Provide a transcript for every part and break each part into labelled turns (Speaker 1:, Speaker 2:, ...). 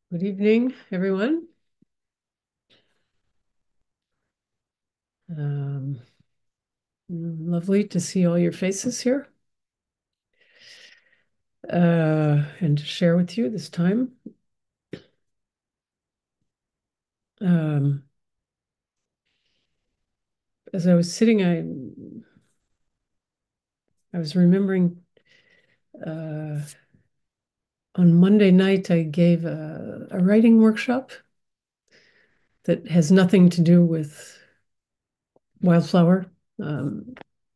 Speaker 1: Good evening, everyone. Um, Lovely to see all your faces here and to share with you this time. Um, as I was sitting, I was remembering uh, on Monday night I gave a writing workshop that has nothing to do with Wildflower. Um,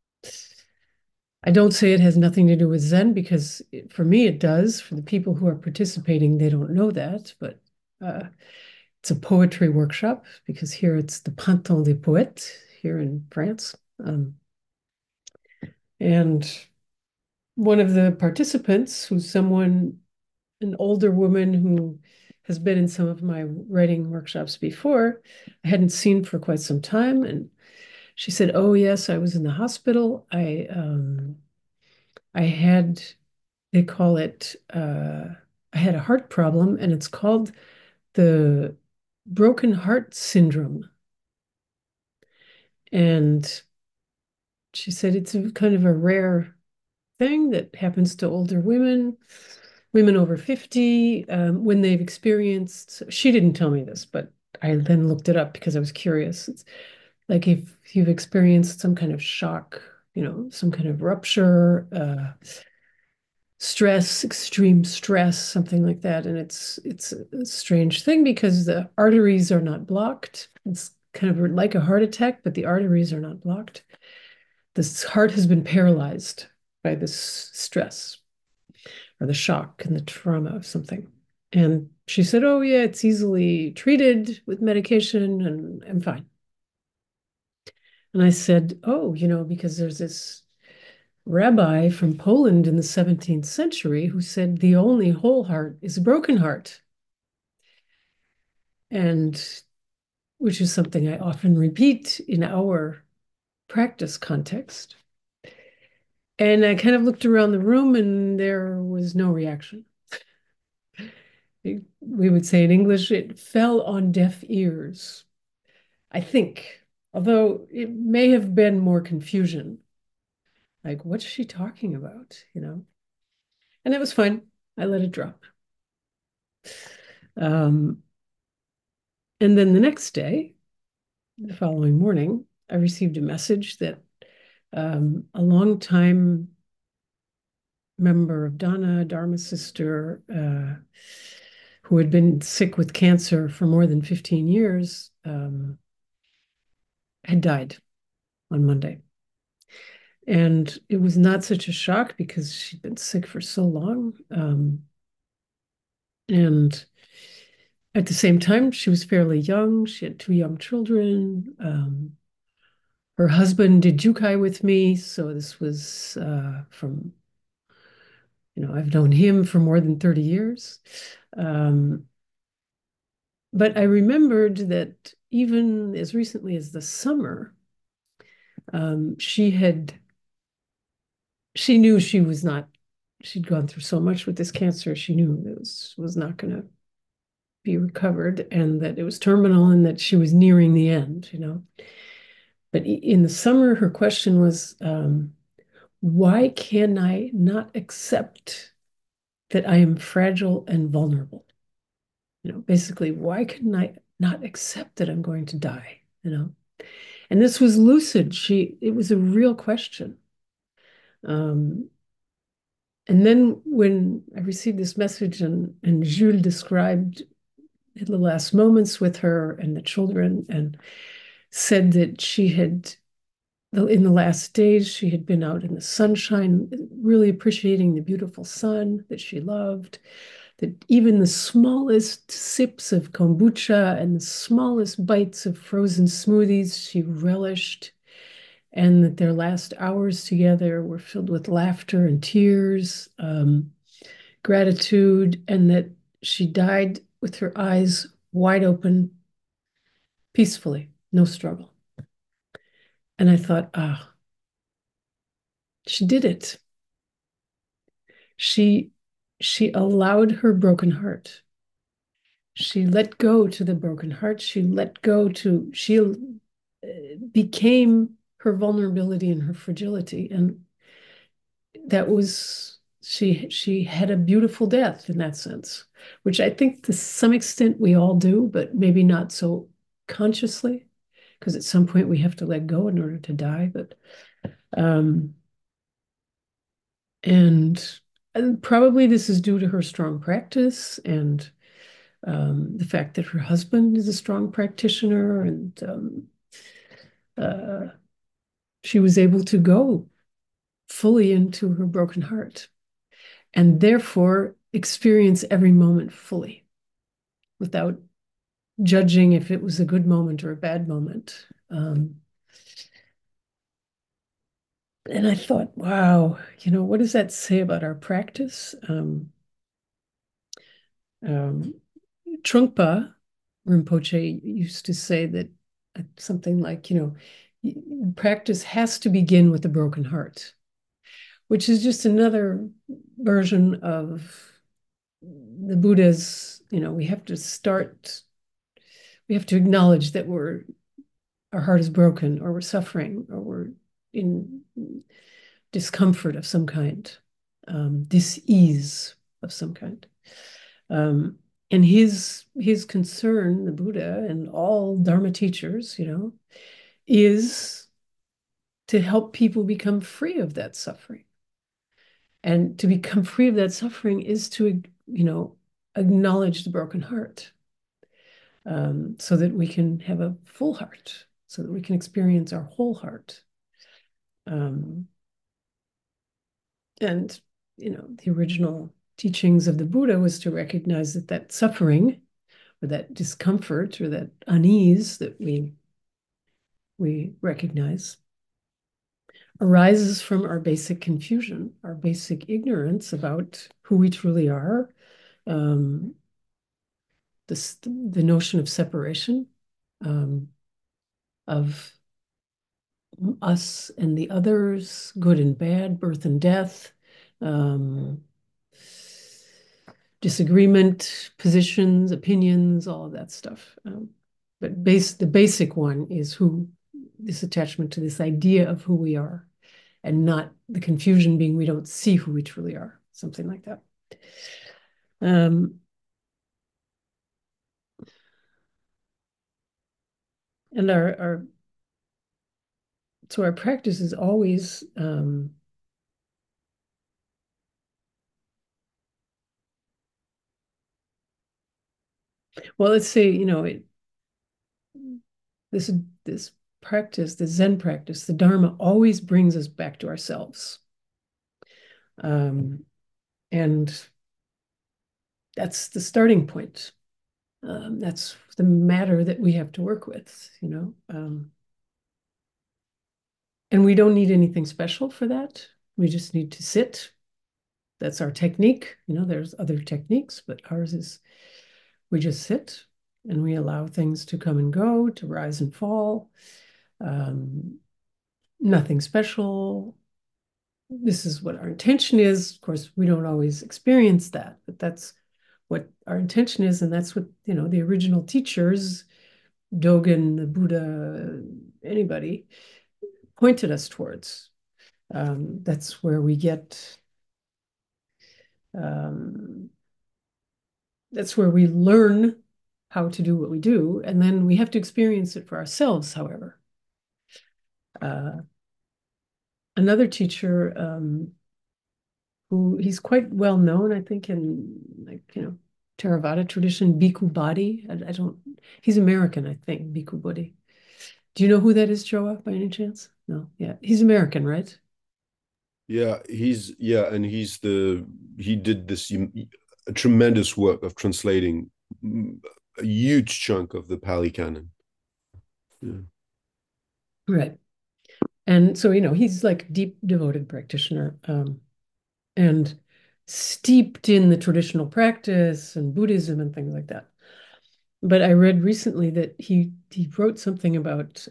Speaker 1: I don't say it has nothing to do with Zen because for me it does. For the people who are participating, they don't know that, but uh, it's a poetry workshop because here it's the Printemps des Poètes here in France. And one of the participants, who's an older woman who has been in some of my writing workshops before, I hadn't seen for quite some time. And she said, "Oh, yes, I was in the hospital. I had, they call it, I had a heart problem, and it's called the broken heart syndrome." And she said it's a kind of a rare thing that happens to older women, women over 50, when they've experienced, she didn't tell me this, but I then looked it up because I was curious. It's like if you've experienced some kind of shock, some kind of rupture, stress, extreme stress, something like that. And it's a strange thing because the arteries are not blocked. It's kind of like a heart attack, but the arteries are not blocked. This heart has been paralyzed by this stress or the shock and the trauma of something. And she said, "Oh, yeah, it's easily treated with medication and I'm fine." And I said, "Oh, because there's this rabbi from Poland in the 17th century who said the only whole heart is a broken heart." And which is something I often repeat in our practice context. And I kind of looked around the room and there was no reaction. We would say in English, it fell on deaf ears, I think, although it may have been more confusion. Like, what's she talking about? And it was fine. I let it drop. Um, and then the next day, the following morning, I received a message that a longtime member of Dana, Dharma's sister, who had been sick with cancer for more than 15 years, had died on Monday. And it was not such a shock because she'd been sick for so long. And at the same time, she was fairly young. She had two young children. Her husband did Jukai with me. So this was I've known him for more than 30 years. Um, but I remembered that even as recently as the summer, she knew she was not, she'd gone through so much with this cancer. She knew it was not going to be recovered and that it was terminal and that she was nearing the end. But in the summer, her question was, why can I not accept that I am fragile and vulnerable? Basically, why can I not accept that I'm going to die? And this was lucid. It was a real question. Um, and then when I received this message and Jules described the last moments with her and the children and said that in the last days, she had been out in the sunshine, really appreciating the beautiful sun that she loved, that even the smallest sips of kombucha and the smallest bites of frozen smoothies she relished, and that their last hours together were filled with laughter and tears, gratitude, and that she died with her eyes wide open, peacefully, no struggle. And I thought, she did it. She she allowed her broken heart She let go to the broken heart. She became her vulnerability and her fragility. And that was, she had a beautiful death in that sense, which I think to some extent we all do, but maybe not so consciously, because at some point we have to let go in order to die. But um, and, and probably this is due to her strong practice and the fact that her husband is a strong practitioner, and uh, she was able to go fully into her broken heart and therefore experience every moment fully without judging if it was a good moment or a bad moment. And I thought, wow, what does that say about our practice? Um, Trungpa Rinpoche used to say that something like, practice has to begin with a broken heart, which is just another version of the Buddha's, we have to acknowledge that our heart is broken, or we're suffering, or we're in discomfort of some kind, dis-ease of some kind. And his concern, the Buddha and all Dharma teachers, is to help people become free of that suffering. And to become free of that suffering is to, acknowledge the broken heart, so that we can have a full heart, so that we can experience our whole heart. Um, and, the original teachings of the Buddha was to recognize that suffering, or that discomfort, or that unease that we recognize, arises from our basic confusion, our basic ignorance about who we truly are, um, the notion of separation, um, of us and the others, good and bad, birth and death, um, disagreement, positions, opinions, all of that stuff. But the basic one is this attachment to this idea of who we are, and not the confusion being we don't see who we truly are, something like that. And our practice is always well, let's say, this this practice, the Zen practice, the Dharma always brings us back to ourselves. And that's the starting point. That's the matter that we have to work with, and we don't need anything special for that. We just need to sit. That's our technique. There's other techniques, but ours is we just sit and we allow things to come and go, to rise and fall. Nothing special. This is what our intention is. Of course, we don't always experience that, but that's what our intention is. And that's what, the original teachers, Dogen, the Buddha, anybody, pointed us towards. That's where we get, um, that's where we learn how to do what we do. And then we have to experience it for ourselves, however. Another teacher, who he's quite well known, I think, in Theravada tradition, Bhikkhu Bodhi. I don't, he's American, I think, Bhikkhu Bodhi. Do you know who that is, Joa, by any chance? No, yeah, he's American, right?
Speaker 2: And he did this a tremendous work of translating a huge chunk of the Pali Canon. Yeah.
Speaker 1: Right. And so, he's like a deep devoted practitioner, and steeped in the traditional practice and Buddhism and things like that. But I read recently that he wrote something about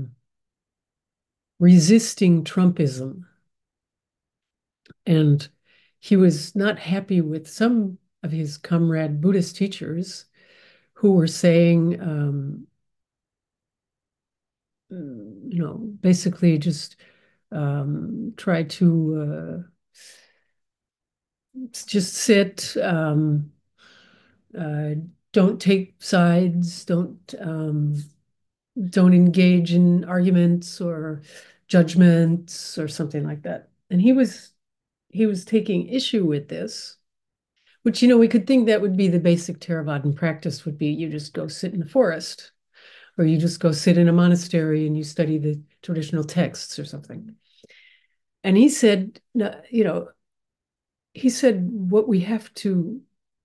Speaker 1: resisting Trumpism. And he was not happy with some of his comrade Buddhist teachers who were saying, basically just try to just sit, uh, don't take sides, don't engage in arguments or judgments or something like that. And he was taking issue with this, which, we could think that would be the basic Theravadan practice would be you just go sit in the forest or you just go sit in a monastery and you study the traditional texts or something. And he said, no, he said what we have to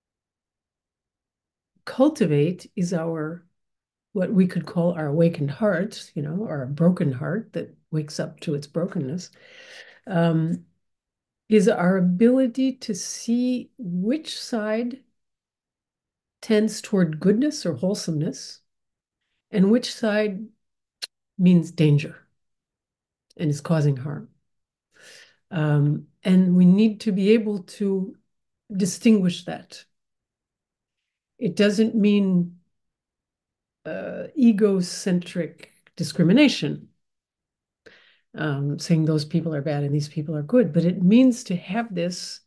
Speaker 1: cultivate is our what we could call our awakened heart, or a broken heart that wakes up to its brokenness, um, is our ability to see which side tends toward goodness or wholesomeness and which side means danger and is causing harm. And we need to be able to distinguish that. It doesn't mean egocentric discrimination, saying those people are bad and these people are good, but it means to have this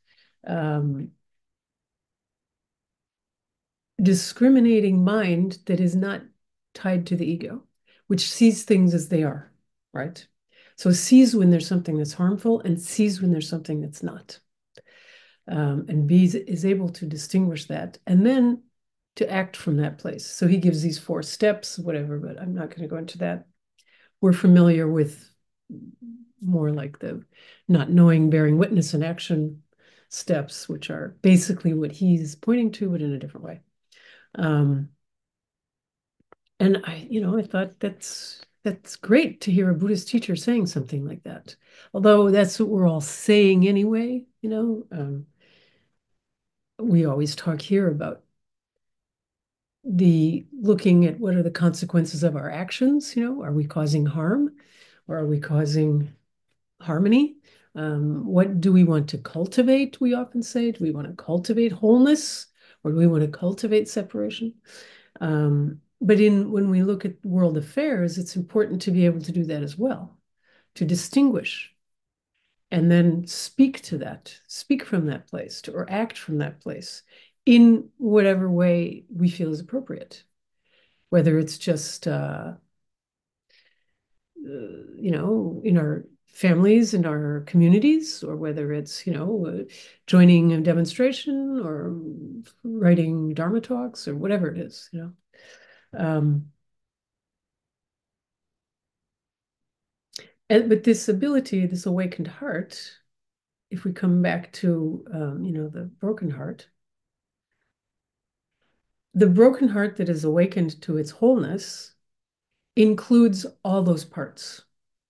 Speaker 1: discriminating mind that is not tied to the ego, which sees things as they are, right? So sees when there's something that's harmful and sees when there's something that's not. And B is able to distinguish that and then to act from that place. So he gives these 4 steps, whatever, but I'm not going to go into that. We're familiar with more like the not knowing, bearing witness, and action steps, which are basically what he's pointing to, but in a different way. And I thought that's great to hear a Buddhist teacher saying something like that. Although that's what we're all saying anyway, we always talk here about the looking at what are the consequences of our actions, are we causing harm or are we causing harmony? What do we want to cultivate? We often say, do we want to cultivate wholeness or do we want to cultivate separation? But when we look at world affairs, it's important to be able to do that as well, to distinguish and then speak to that, speak from that place, or act from that place in whatever way we feel is appropriate, whether it's just, in our families, in our communities, or whether it's, joining a demonstration or writing Dharma talks or whatever it is, but this ability, this awakened heart, if we come back to, the broken heart that is awakened to its wholeness includes all those parts.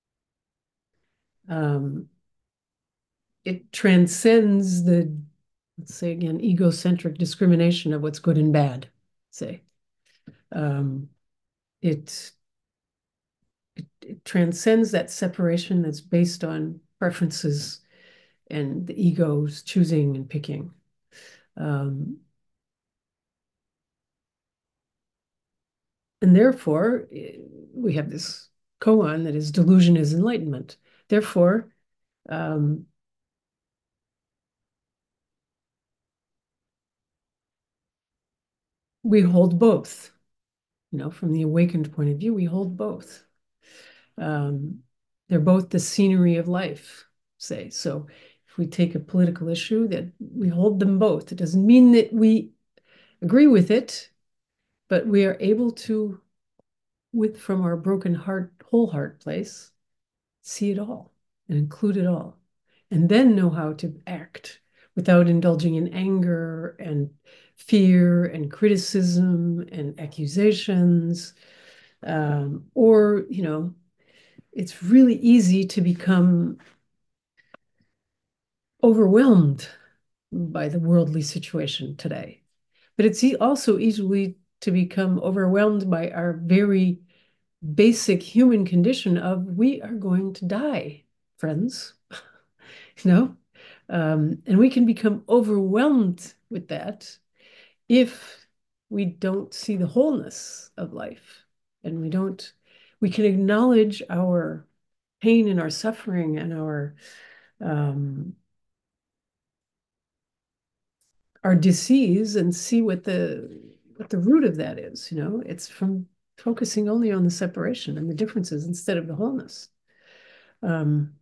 Speaker 1: It transcends the, let's say again, egocentric discrimination of what's good and bad, say. It transcends that separation that's based on preferences and the ego's choosing and picking. And therefore, we have this koan that is delusion is enlightenment. Therefore, we hold both. From the awakened point of view, we hold both. They're both the scenery of life, say. So if we take a political issue, that we hold them both. It doesn't mean that we agree with it, but we are able to, from our broken heart, whole heart place, see it all and include it all, and then know how to act without indulging in anger and fear and criticism and accusations. Or, it's really easy to become overwhelmed by the worldly situation today. But it's also easily to become overwhelmed by our very basic human condition of we are going to die, friends. And we can become overwhelmed with that if we don't see the wholeness of life. And we can acknowledge our pain and our suffering and um, our disease and see what the root of that is. It's from focusing only on the separation and the differences instead of the wholeness. Um,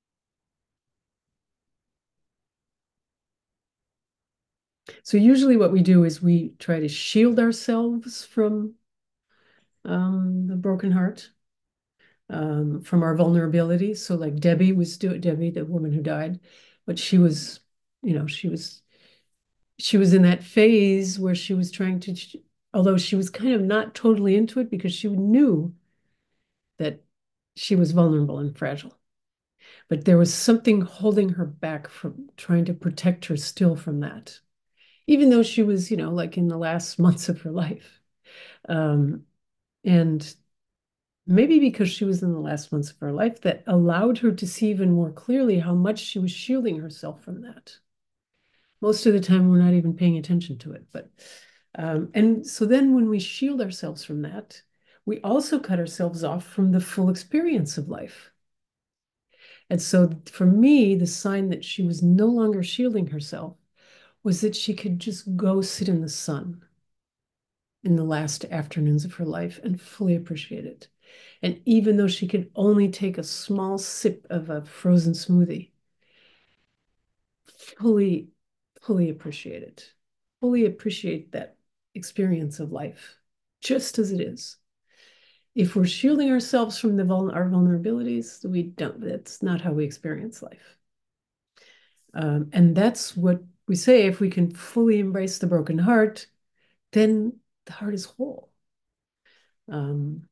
Speaker 1: so usually what we do is we try to shield ourselves from the broken heart, from our vulnerability. So like Debbie, the woman who died, but you know, she was in that phase where she was trying to, although she was kind of not totally into it because she knew that she was vulnerable and fragile. But there was something holding her back from trying to protect her still from that, even though she was, like in the last months of her life. Um, and maybe because she was in the last months of her life, that allowed her to see even more clearly how much she was shielding herself from that. Most of the time, we're not even paying attention to it. And so then when we shield ourselves from that, we also cut ourselves off from the full experience of life. And so for me, the sign that she was no longer shielding herself was that she could just go sit in the sun in the last afternoons of her life and fully appreciate it. And even though she could only take a small sip of a frozen smoothie, fully, fully appreciate it, fully appreciate that experience of life just as it is. If we're shielding ourselves from our vulnerabilities, that's not how we experience life. And that's what we say, if we can fully embrace the broken heart, then the heart is whole. Um,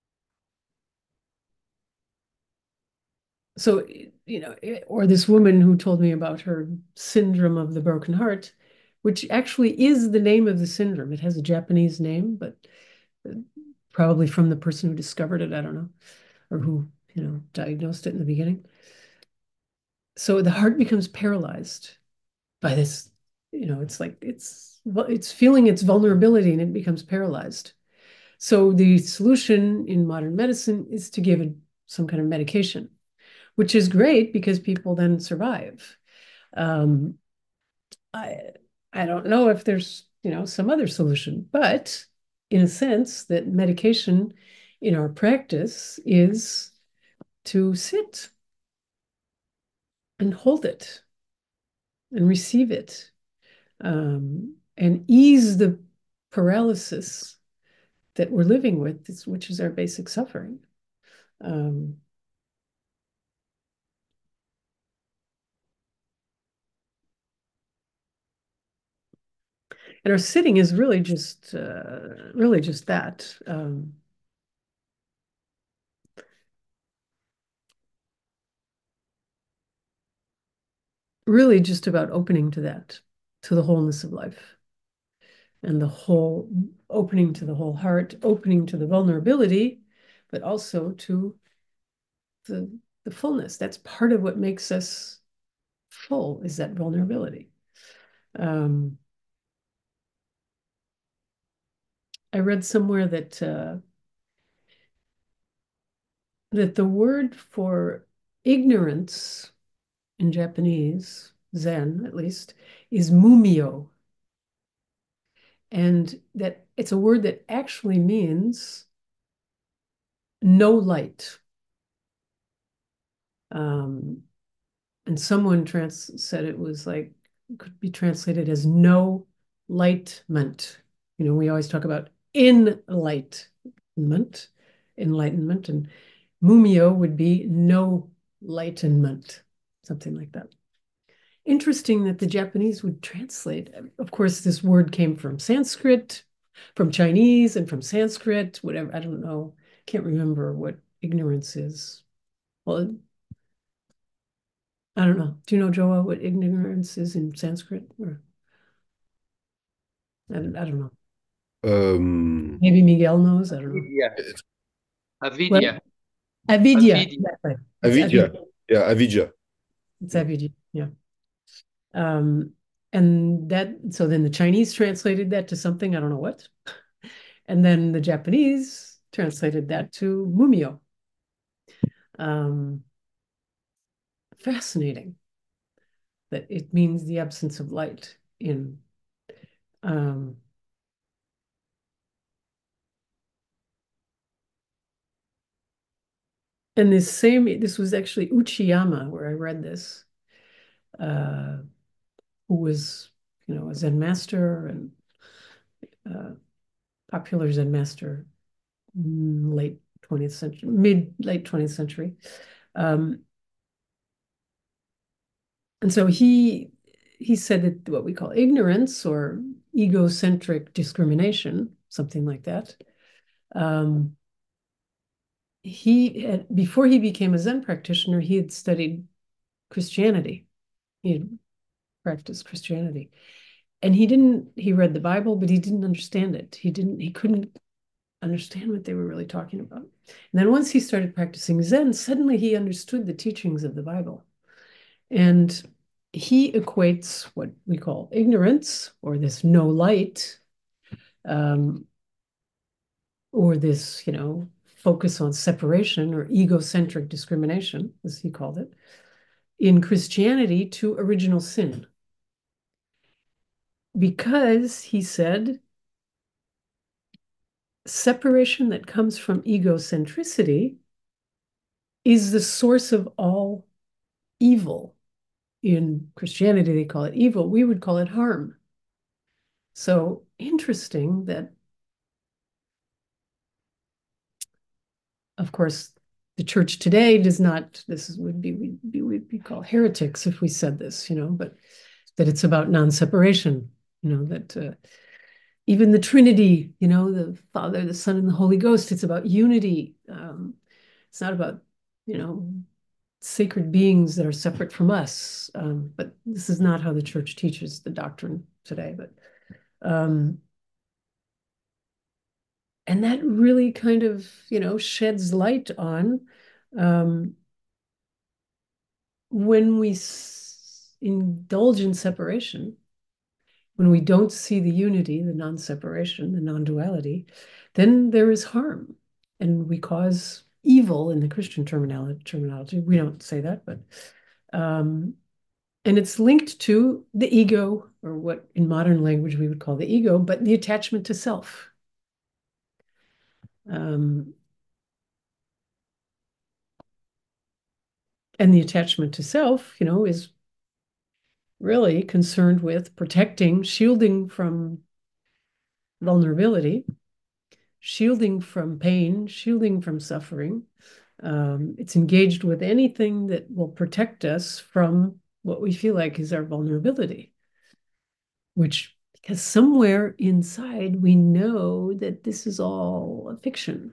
Speaker 1: so, or this woman who told me about her syndrome of the broken heart, which actually is the name of the syndrome. It has a Japanese name, but probably from the person who discovered it, I don't know, or who, diagnosed it in the beginning. So the heart becomes paralyzed by this, it's like it's feeling its vulnerability and it becomes paralyzed. So the solution in modern medicine is to give it some kind of medication, which is great because people then survive. Um, I I don't know if there's, some other solution, but in a sense, that medication in our practice is to sit and hold it and receive it, and ease the paralysis that we're living with, which is our basic suffering. Um, and our sitting is really just that. Really just about opening to that, to the wholeness of life and the whole, opening to the whole heart, opening to the vulnerability, but also to the the fullness. That's part of what makes us full, is that vulnerability. Um, I read somewhere that the word for ignorance in Japanese, Zen at least, is mumio, and that it's a word that actually means no light. Um, and someone said it was like, could be translated as no lightment. We always talk about enlightenment, and mumio would be no lightenment, something like that. Interesting that the Japanese would translate. Of course, this word came from Sanskrit, from Chinese, and from Sanskrit, whatever. I don't know. Can't remember what ignorance is. Well, I don't know. Do you know, Joa, what ignorance is in Sanskrit? Or I don't know.
Speaker 2: Um,
Speaker 1: Maybe Miguel knows. I don't know.
Speaker 3: Avidya.
Speaker 1: What?
Speaker 3: Avidya.
Speaker 1: Avidya.
Speaker 3: Avidya.
Speaker 1: Exactly. It's
Speaker 2: Avidya.
Speaker 1: avidya.
Speaker 2: Yeah, Avidya.
Speaker 1: It's avidya. Yeah. Um, And that, so then the Chinese translated that to something, I don't know what. And then the Japanese translated that to mumio. Um, Fascinating that it means the absence of light in um, and this was actually Uchiyama where I read this, uh, who was, a Zen master and uh, popular Zen master, late 20th century, late 20th century. Um, and so he said that what we call ignorance or egocentric discrimination, something like that, um, before he became a Zen practitioner, he had studied Christianity. He had practiced Christianity. And he read the Bible, but he didn't understand it. He couldn't understand what they were really talking about. And then once he started practicing Zen, suddenly he understood the teachings of the Bible. And he equates what we call ignorance or this no light, um, or this, focus on separation or egocentric discrimination, as he called it, in Christianity to original sin. Because he said separation that comes from egocentricity is the source of all evil. In Christianity, they call it evil. We would call it harm. So interesting that, of course, the church today does not, would be called heretics if we said this, but that it's about non-separation, that even the Trinity, the Father, the Son, and the Holy Ghost, it's about unity. It's not about, sacred beings that are separate from us. But this is not how the church teaches the doctrine today. But and that really kind of, sheds light on when we indulge in separation, when we don't see the unity, the non-separation, the non-duality, then there is harm, and we cause evil in the Christian terminology. We don't say that, but and it's linked to the ego, or what in modern language we would call the ego, but the attachment to self. And the attachment to self, is really concerned with protecting, shielding from vulnerability, shielding from pain, shielding from suffering. It's engaged with anything that will protect us from what we feel like is our vulnerability, which, because somewhere inside we know that this is all a fiction.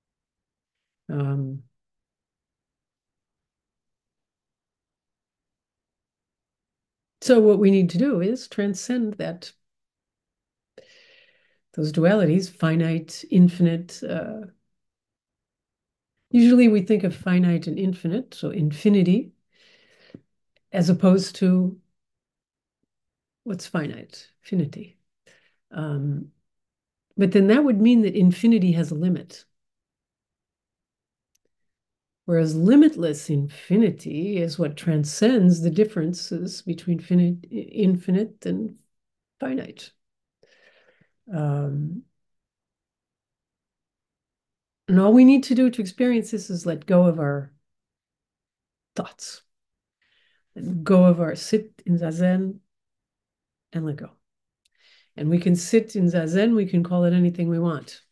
Speaker 1: Um, so what we need to do is transcend those dualities, finite, infinite. Usually we think of finite and infinite, so infinity, as opposed to what's finite, finity. But then that would mean that infinity has a limit. Whereas limitless infinity is what transcends the differences between infinite and finite. And all we need to do to experience this is let go of our thoughts, let go of our sit in zazen and let go. And we can sit in zazen, we can call it anything we want.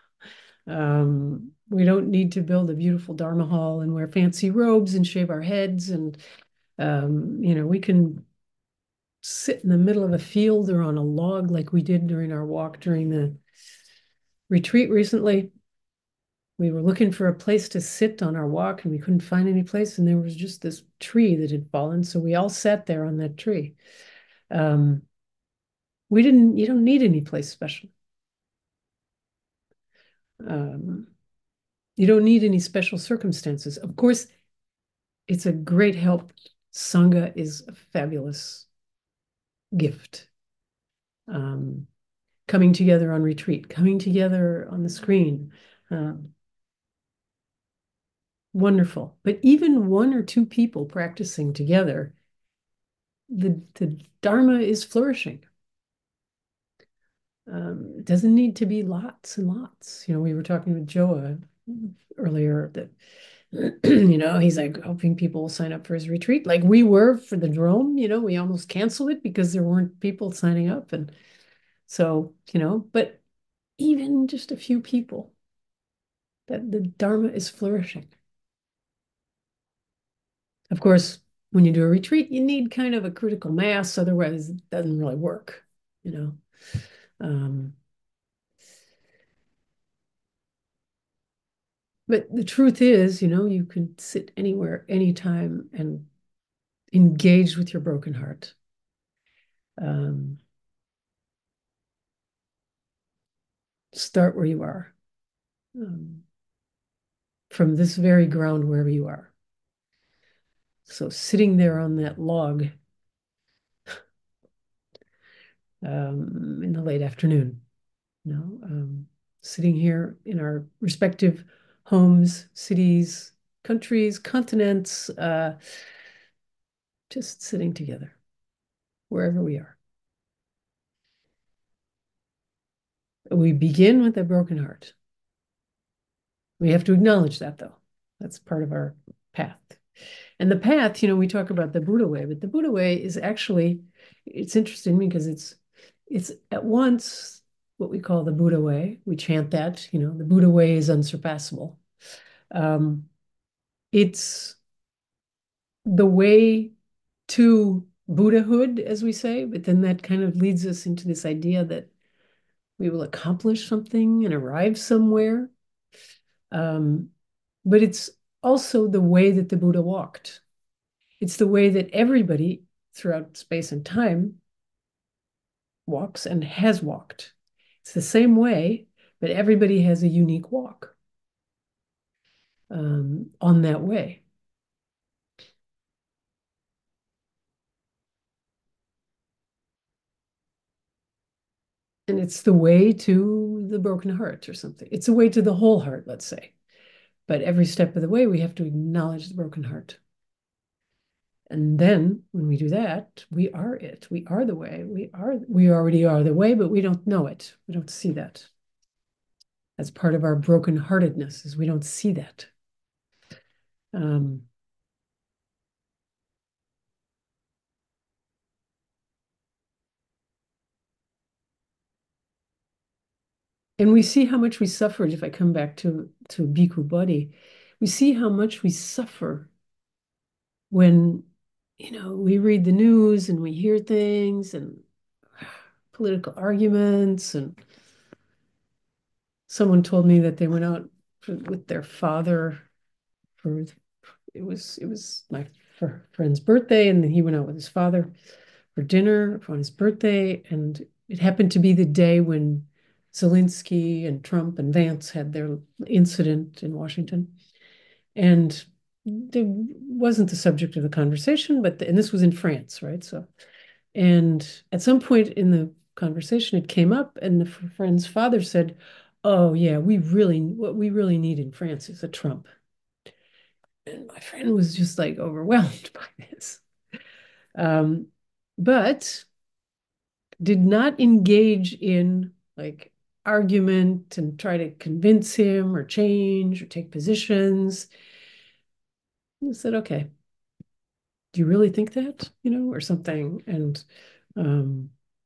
Speaker 1: We don't need to build a beautiful Dharma hall and wear fancy robes and shave our heads. And, we can sit in the middle of a field or on a log like we did during our walk during the retreat recently. We were looking for a place to sit on our walk and we couldn't find any place. And there was just this tree that had fallen. So we all sat there on that tree. You don't need any place special. You don't need any special circumstances. Of course, it's a great help. Sangha is a fabulous gift. Um, Coming together on retreat, coming together on the screen. Wonderful. But even one or two people practicing together, the Dharma is flourishing. It doesn't need to be lots and lots. We were talking with Joa earlier that, he's like hoping people will sign up for his retreat. Like we were for the Drome, we almost canceled it because there weren't people signing up. And so, but even just a few people, that the Dharma is flourishing. Of course, when you do a retreat, you need kind of a critical mass, otherwise it doesn't really work, you know. Um, but the truth is, you can sit anywhere, anytime, and engage with your broken heart. Um, Start where you are, um, from this very ground, wherever you are. So sitting there on that log in the late afternoon, sitting here in our respective homes, cities, countries, continents, just sitting together wherever we are. We begin with a broken heart. We have to acknowledge that, though. That's part of our path. And the path, we talk about the Buddha way, but the Buddha way is actually, it's interesting because it's at once what we call the Buddha way. We chant that, the Buddha way is unsurpassable. It's the way to Buddhahood, as we say, but then that kind of leads us into this idea that we will accomplish something and arrive somewhere. Um, but it's also the way that the Buddha walked. It's the way that everybody throughout space and time walks and has walked. It's the same way, but everybody has a unique walk on that way. And it's the way to the broken heart or something. It's a way to the whole heart, let's say. But every step of the way, we have to acknowledge the broken heart. And then when we do that, we are it. We are the way. We already are the way, but we don't know it. We don't see that. That's part of our brokenheartedness, is we don't see that. Um, and we see how much we suffered. If I come back to Bhikkhu Bodhi, we see how much we suffer when, we read the news and we hear things and political arguments. And someone told me that they went out with their father for it was my friend's birthday, and he went out with his father for dinner on his birthday, and it happened to be the day when Zelensky and Trump and Vance had their incident in Washington. And it wasn't the subject of the conversation, and this was in France, right? So, and at some point in the conversation, it came up, and the friend's father said, "Oh yeah, what we really need in France is a Trump." And my friend was just like overwhelmed by this, um, but did not engage in like argument and try to convince him or change or take positions. He said, "Okay, do you really think that?" Or something. And um,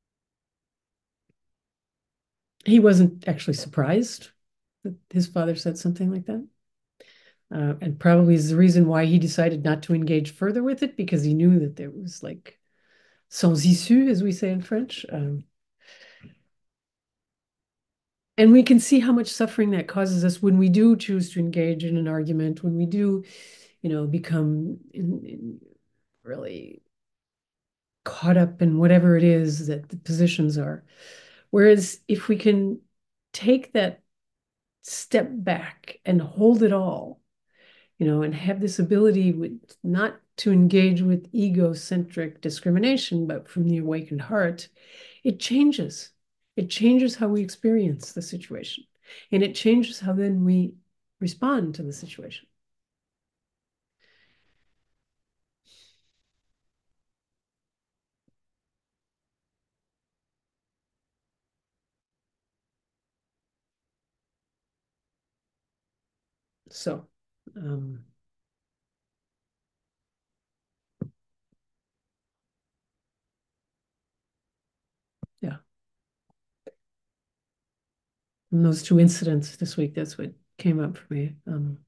Speaker 1: he wasn't actually surprised that his father said something like that. And probably is the reason why he decided not to engage further with it, because he knew that there was like sans issue, as we say in French. And we can see how much suffering that causes us when we do choose to engage in an argument, when we do, become really caught up in whatever it is that the positions are. Whereas if we can take that step back and hold it all and have this ability not to engage with egocentric discrimination, but from the awakened heart, it changes. It changes how we experience the situation. And it changes how then we respond to the situation. So, yeah. From those two incidents this week, that's what came up for me.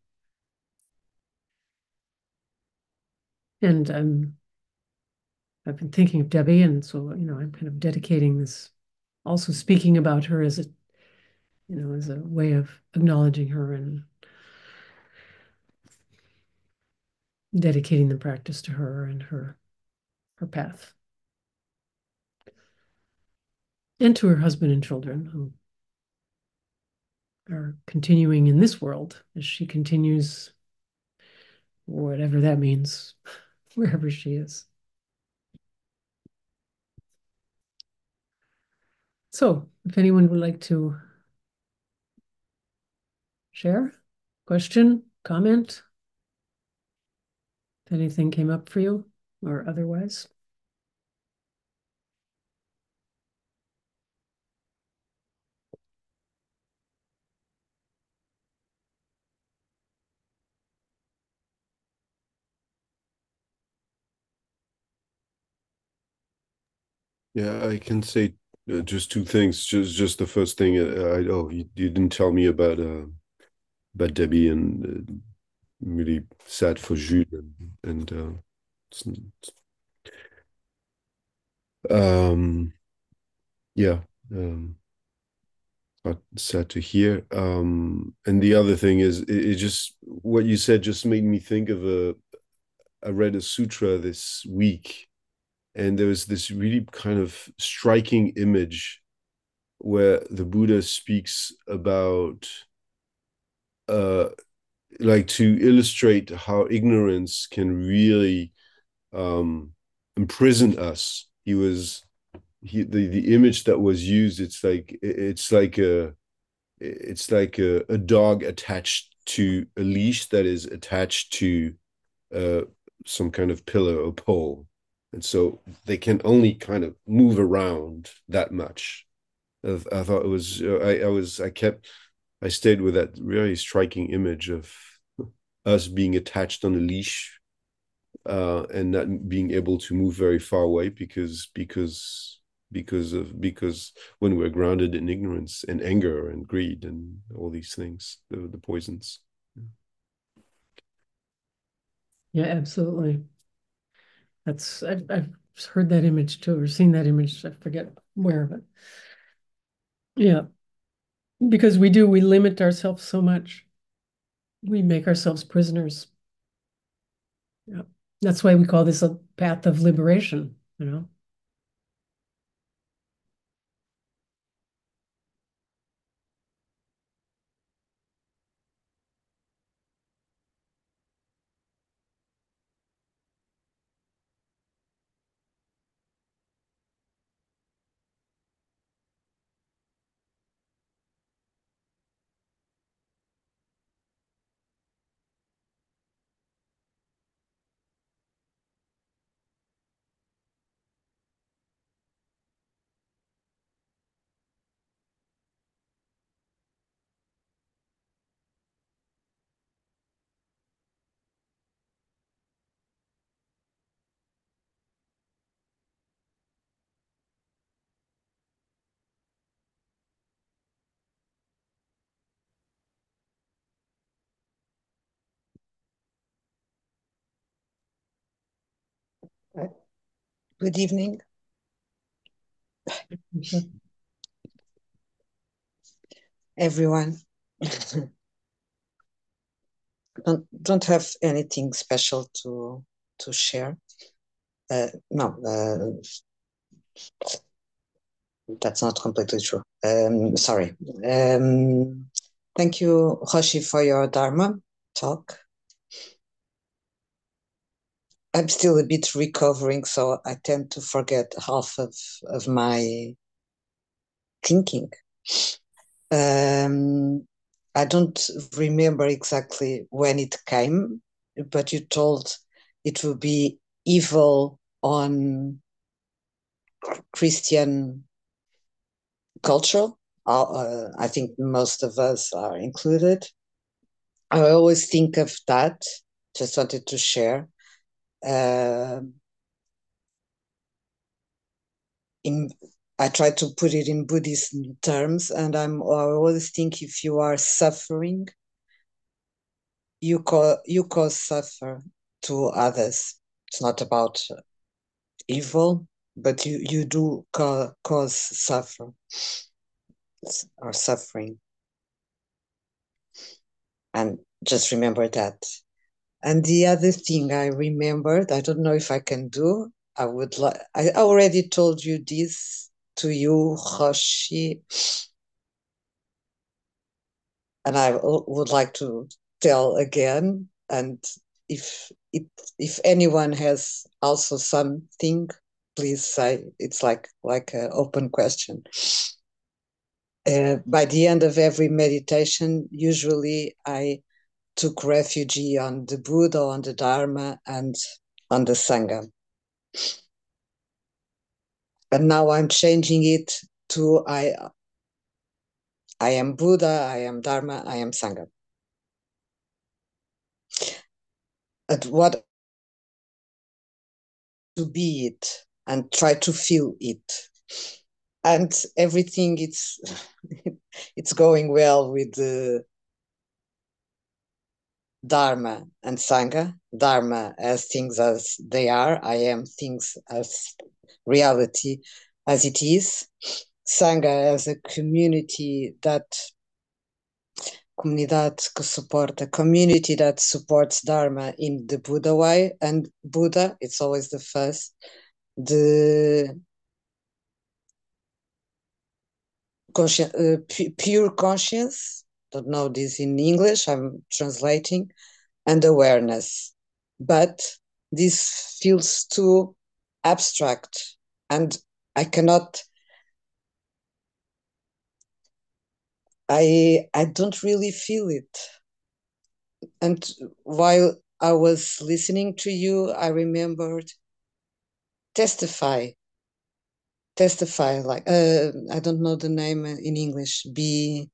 Speaker 1: And I've been thinking of Debbie, and so I'm kind of dedicating this, also speaking about her as a way of acknowledging her and dedicating the practice to her and her path, and to her husband and children who are continuing in this world as she continues, whatever that means, wherever she is. So, if anyone would like to share, question, comment, if anything came up for you or otherwise.
Speaker 2: Yeah, I can say just two things. Just the first thing. You didn't tell me about Debbie, and really sad for Jules, and um, yeah, sad to hear. And the other thing is, it just what you said just made me think of I read a sutra this week, and there was this really kind of striking image where the Buddha speaks about uh like to illustrate how ignorance can really imprison us. The image that was used, it's like a dog attached to a leash that is attached to uh, some kind of pillar or pole, and so they can only kind of move around that much. I thought it was I stayed with that really striking image of us being attached on a leash, and not being able to move very far away because when we're grounded in ignorance and anger and greed and all these things, the poisons.
Speaker 1: Yeah, absolutely. I've heard that image too, or seen that image. I forget where, but yeah, because we limit ourselves so much. We make ourselves prisoners. Yeah. That's why we call this a path of liberation.
Speaker 3: Good evening,
Speaker 1: Okay.
Speaker 3: everyone. Don't have anything special to share. No, that's not completely true. Sorry. Thank you, Roshi, for your Dharma talk. I'm still a bit recovering, so I tend to forget half of my thinking. I don't remember exactly when it came, but you told it will be evil on Christian culture. I think most of us are included. I always think of that. Just wanted to share. Uh, in I try to put it in Buddhist terms, and I always think if you are suffering, you cause suffer to others. It's not about evil, but you do cause suffer or suffering, and just remember that. And the other thing I remembered, I don't know if I can do. I would like. I already told you this to you, Hoshi, and I would like to tell again. And if it, if anyone has also something, please say. It's like an open question. By the end of every meditation, usually I took refuge on the Buddha, on the Dharma, and on the Sangha. And now I'm changing it to I am Buddha, I am Dharma, I am Sangha. At what to be it and try to feel it. And everything it's going well with the Dharma and Sangha. Dharma as things as they are, I am things as reality as it is. Sangha as a community that comunidade que suporta, community that supports Dharma in the Buddha way, and Buddha, it's always the first, the pure conscience, don't know this in English, I'm translating, and awareness. But this feels too abstract, and I cannot, I don't really feel it. And while I was listening to you, I remembered testify, like I don't know the name in English. Be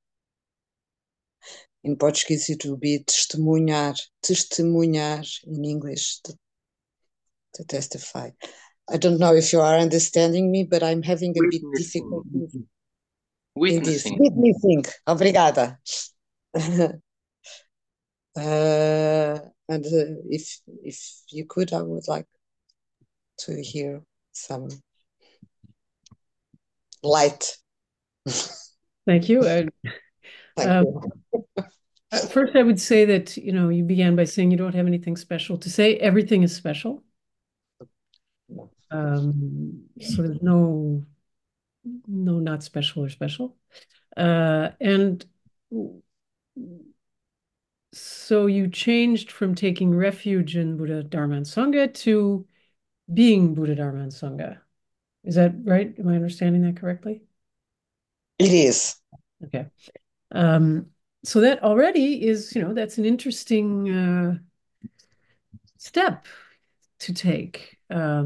Speaker 3: in Portuguese it will be testemunhar, in English to testify. I don't know if you are understanding me, but I'm having a bit difficulty in this.
Speaker 4: Witnessing.
Speaker 3: Witnessing. Obrigada. And if you could, I would like to hear some light.
Speaker 1: Thank you.
Speaker 3: Thank you.
Speaker 1: First, I would say that, you began by saying you don't have anything special to say. Everything is special. So there's no not special or special. And so you changed from taking refuge in Buddha, Dharma, and Sangha to being Buddha, Dharma, and Sangha. Is that right? Am I understanding that correctly?
Speaker 3: It is.
Speaker 1: Okay. So that already is, that's an interesting step to take.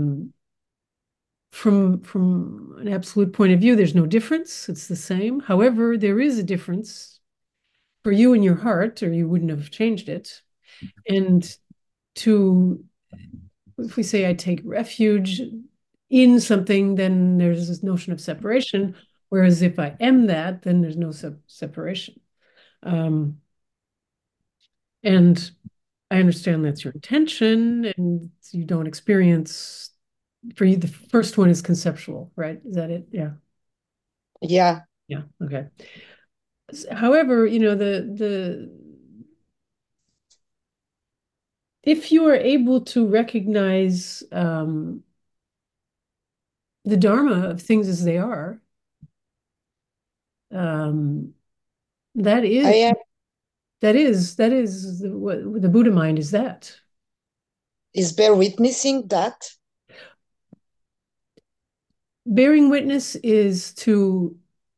Speaker 1: From an absolute point of view, there's no difference. It's the same. However, there is a difference for you in your heart, or you wouldn't have changed it. And if we say I take refuge in something, then there's this notion of separation. Whereas if I am that, then there's no separation. And I understand that's your intention, and you don't experience, for you, the first one is conceptual, right? Is that it? Yeah.
Speaker 3: Yeah.
Speaker 1: Yeah. Okay. However, if you are able to recognize the Dharma of things as they are, that is
Speaker 3: I am.
Speaker 1: what the Buddha mind is that.
Speaker 3: Is bear witnessing that?
Speaker 1: Bearing witness is to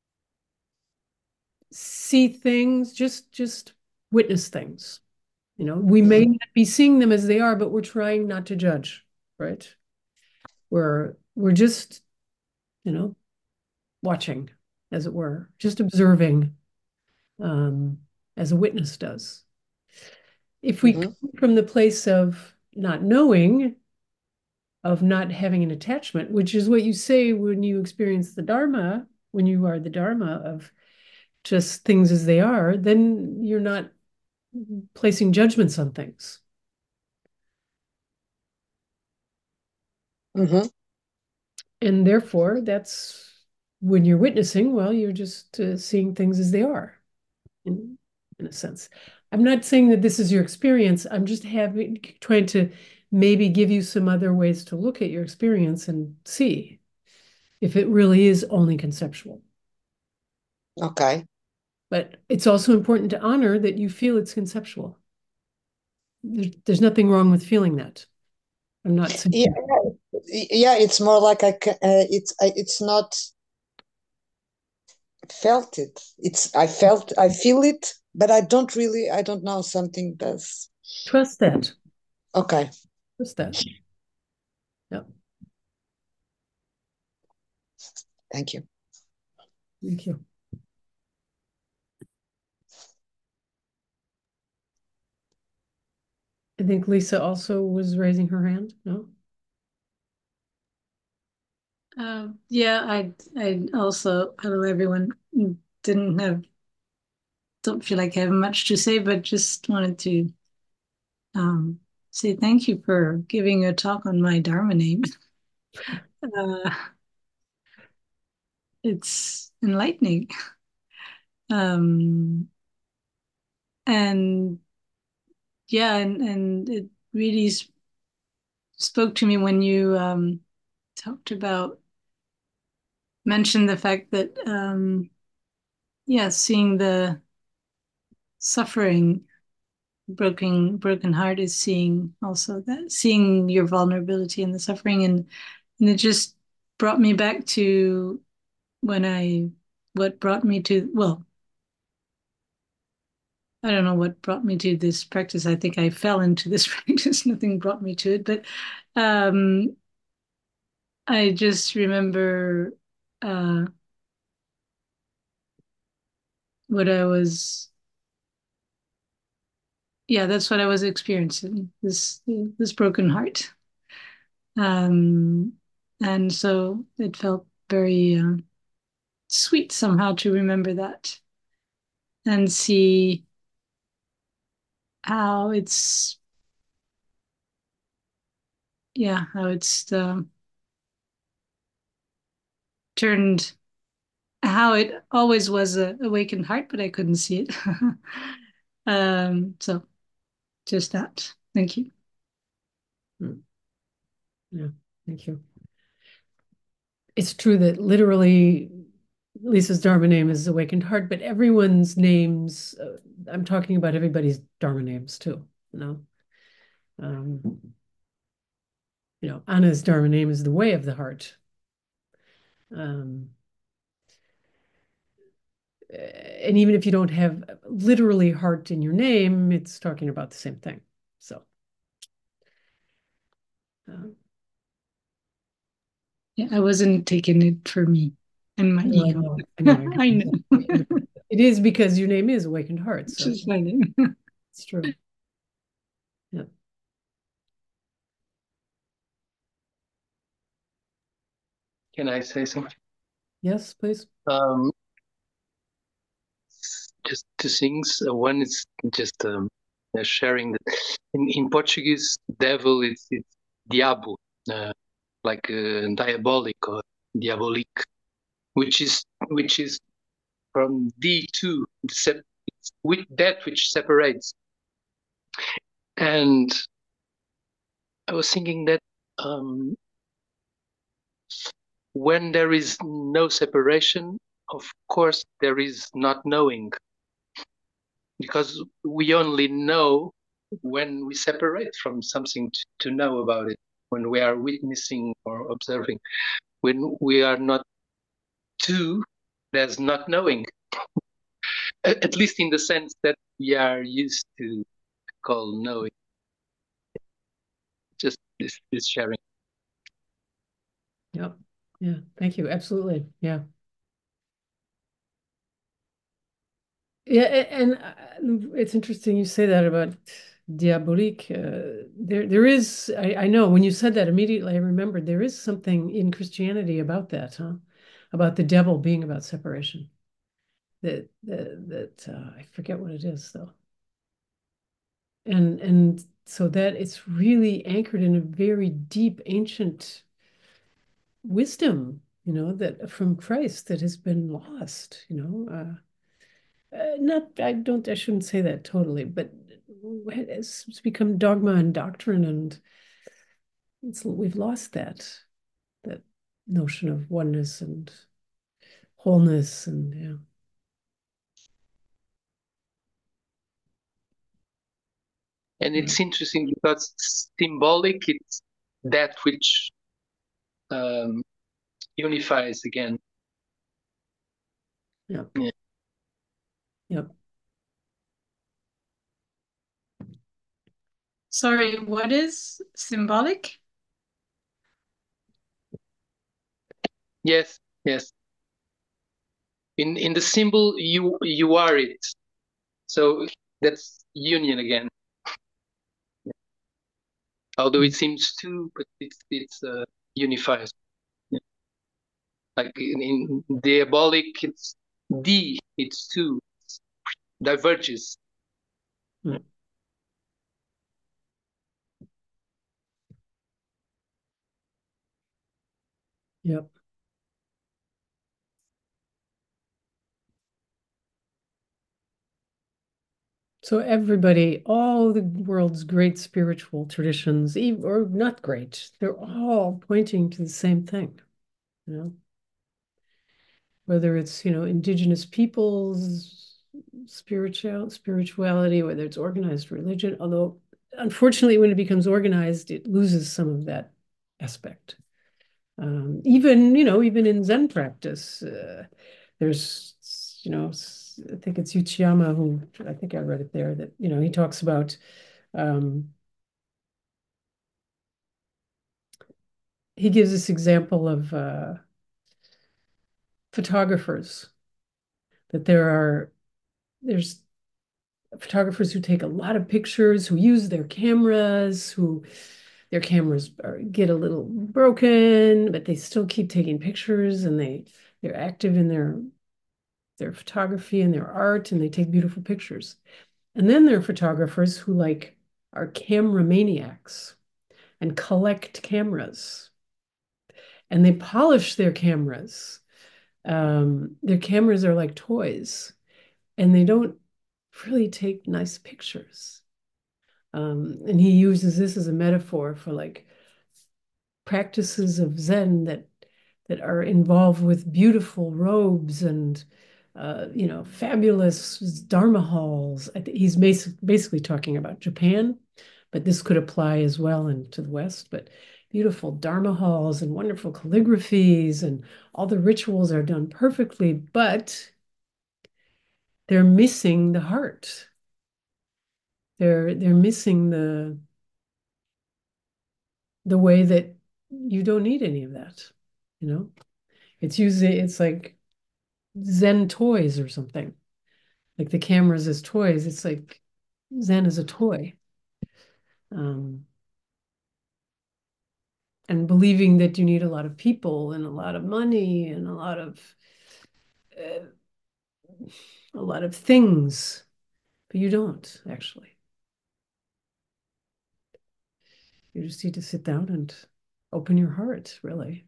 Speaker 1: see things, just witness things. You know, we may not be seeing them as they are, but we're trying not to judge, right? We're just, you know, watching, as it were, just observing, as a witness does. If we come from the place of not knowing, of not having an attachment, which is what you say when you experience the Dharma, when you are the Dharma of just things as they are, then you're not placing judgments on things. And therefore, that's when you're witnessing, well, you're just seeing things as they are, in a sense. I'm not saying that this is your experience. I'm just trying to maybe give you some other ways to look at your experience and see if it really is only conceptual.
Speaker 3: Okay.
Speaker 1: But it's also important to honor that you feel it's conceptual. There's nothing wrong with feeling that. I'm not saying.
Speaker 3: Yeah, it's more like it's not felt it. I feel it, but I don't know, something does.
Speaker 1: Trust that.
Speaker 3: Okay.
Speaker 1: Trust that. Yeah.
Speaker 3: Thank you.
Speaker 1: Thank you. I think Lisa also was raising her hand. No?
Speaker 4: Yeah, I also, hello everyone. Don't feel like I have much to say, but just wanted to say thank you for giving a talk on my Dharma name. It's enlightening. And yeah, and it really spoke to me when you talked about, mentioned the fact that yeah, seeing the suffering, broken heart is seeing also that, seeing your vulnerability and the suffering, and it just brought me back to what brought me to, well, I don't know what brought me to this practice. I think I fell into this practice. Nothing brought me to it, but I just remember what I was, yeah, that's what I was experiencing, this broken heart. And so it felt very sweet somehow to remember that and see how it's, yeah, how it's turned, how it always was a awakened heart, but I couldn't see it. So just that. Thank you.
Speaker 1: Yeah, thank you. It's true that literally Lisa's Dharma name is Awakened Heart, but everyone's names, I'm talking about everybody's Dharma names too, you know. You know, Anna's Dharma name is the Way of the Heart. And even if you don't have literally heart in your name, it's talking about the same thing. So
Speaker 4: yeah, I wasn't taking it for me and my ego.
Speaker 1: I know. It is because your name is Awakened Heart. So
Speaker 4: just my name.
Speaker 1: It's true. Yeah.
Speaker 5: Can I say something?
Speaker 1: Yes, please.
Speaker 5: Just two things. One is just sharing that in Portuguese, devil it's diabo, like diabolic or diabolique, which is from D2, with that which separates. And I was thinking that when there is no separation, of course there is not knowing, because we only know when we separate from something to know about it, when we are witnessing or observing, when we are not two, there's not knowing, at least in the sense that we are used to call knowing. Just this sharing.
Speaker 1: Yep. Yeah. Thank you. Absolutely. Yeah. Yeah, and it's interesting you say that about diabolique. There is, I know when you said that immediately, I remembered there is something in Christianity about that, huh? About the devil being about separation. That I forget what it is though. And so that it's really anchored in a very deep ancient wisdom, that from Christ that has been lost, not, I shouldn't say that totally, but it's become dogma and doctrine, and we've lost that notion of oneness and wholeness, and yeah.
Speaker 5: And it's interesting because symbolic, it's that which unifies again.
Speaker 1: Yep.
Speaker 5: Yeah.
Speaker 1: Yep.
Speaker 4: Sorry, what is symbolic?
Speaker 5: Yes, yes. In the symbol, you are it. So that's union again. Although it seems two, but it's unifies. Yeah. Like in diabolic, it's it's two, diverges.
Speaker 1: Mm. Yep. So everybody, all the world's great spiritual traditions, or not great, they're all pointing to the same thing, whether it's, indigenous peoples, spirituality, whether it's organized religion, although unfortunately, when it becomes organized, it loses some of that aspect. Even in Zen practice, there's, I think it's Uchiyama who, I think I read it there, that, he talks about he gives this example of photographers, that there's photographers who take a lot of pictures, who use their cameras, who their cameras get a little broken, but they still keep taking pictures, and they're active in their photography and their art, and they take beautiful pictures. And then there are photographers who are camera maniacs and collect cameras, and they polish their cameras. Their cameras are like toys, and they don't really take nice pictures. And he uses this as a metaphor for practices of Zen that are involved with beautiful robes and fabulous Dharma halls. He's basically talking about Japan, but this could apply as well into the West. But beautiful Dharma halls and wonderful calligraphies, and all the rituals are done perfectly, but they're missing the heart. They're missing the way that you don't need any of that, it's like Zen toys or something. Like the cameras as toys, it's like Zen is a toy. Um, and believing that you need a lot of people and a lot of money and uh, a lot of things, but you don't actually. You just need to sit down and open your heart, really.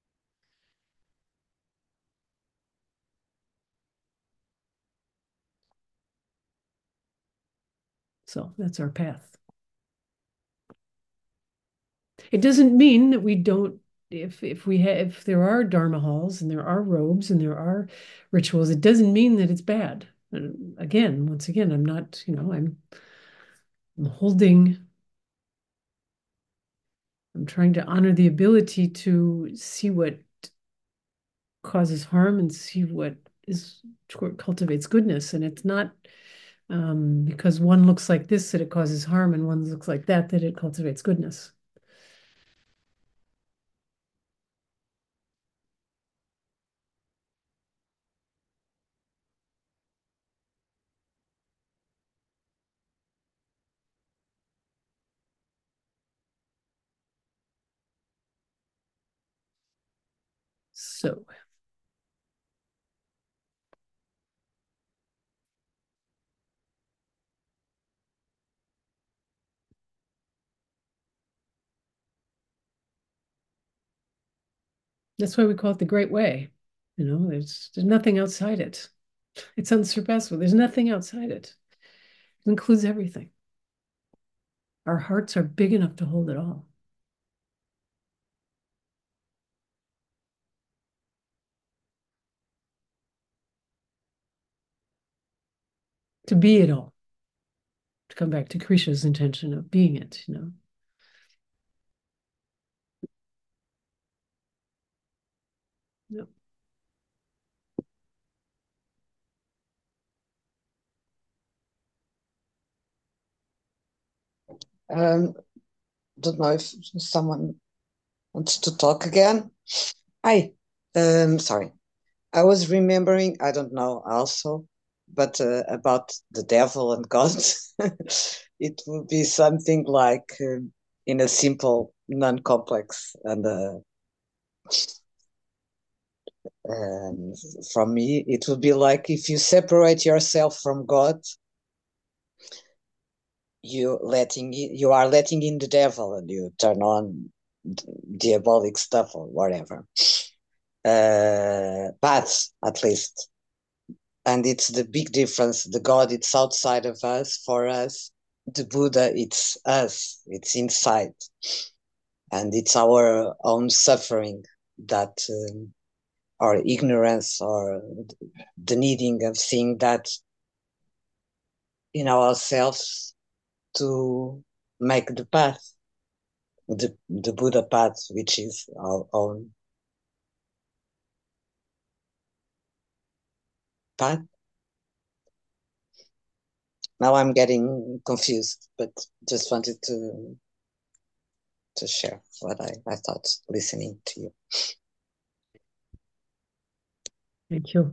Speaker 1: So that's our path. It doesn't mean that we don't, if there are Dharma halls and there are robes and there are rituals, it doesn't mean that it's bad. And again, once again, I'm not, I'm I'm holding. I'm trying to honor the ability to see what causes harm and see what is cultivates goodness. And it's not because one looks like this that it causes harm, and one looks like that it cultivates goodness. So that's why we call it the Great Way. There's nothing outside it. It's unsurpassable. There's nothing outside it. It includes everything. Our hearts are big enough to hold it all. To be it all. To come back to Krisha's intention of being it, Yep.
Speaker 3: Don't know if someone wants to talk again. Hi, sorry. I was remembering, I don't know also, but about the devil and God. It would be something like in a simple, non-complex, and from me, it would be like if you separate yourself from God, you are letting in the devil, and you turn on diabolic stuff or whatever. Paths, at least. And it's the big difference. The God, it's outside of us. For us, the Buddha, it's us, it's inside. And it's our own suffering that, or ignorance, or the needing of seeing that in ourselves to make the path, the Buddha path, which is our own path. Now I'm getting confused, but just wanted to share what I thought listening to you.
Speaker 1: Thank you.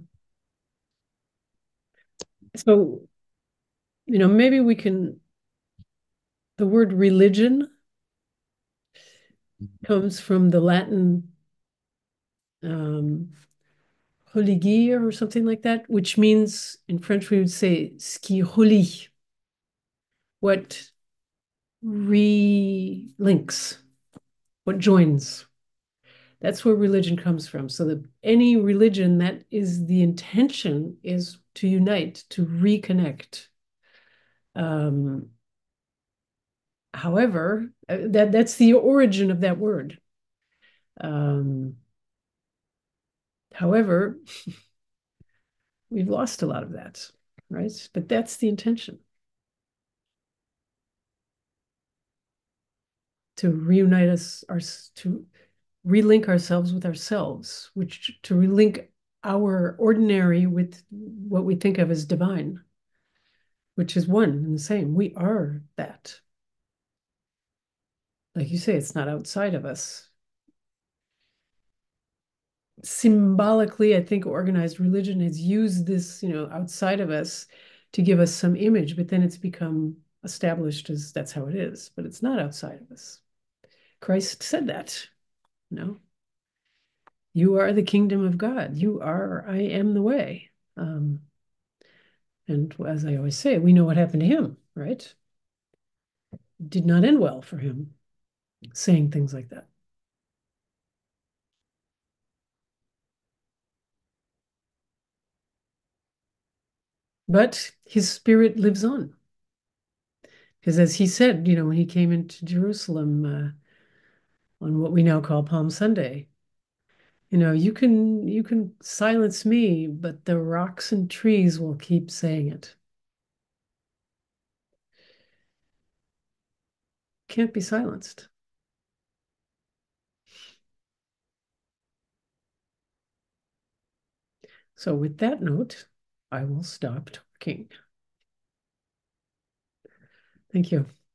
Speaker 1: So, maybe we can, the word religion comes from the Latin religier or something like that, which means in French we would say ce qui relie, what relinks, what joins. That's where religion comes from. So that any religion, that is the intention, is to unite, to reconnect. However, that's the origin of that word. However, we've lost a lot of that, right? But that's the intention. To reunite us, to relink ourselves with ourselves, which to relink our ordinary with what we think of as divine, which is one and the same. We are that. Like you say, it's not outside of us. Symbolically, I think organized religion has used this, outside of us to give us some image, but then it's become established as that's how it is, but it's not outside of us. Christ said that, you are the kingdom of God. I am the way. And as I always say, we know what happened to him, right? It did not end well for him saying things like that. But his spirit lives on. Because as he said, when he came into Jerusalem on what we now call Palm Sunday, you can silence me, but the rocks and trees will keep saying it. can't be silenced. So with that note, I will stop talking. Thank you.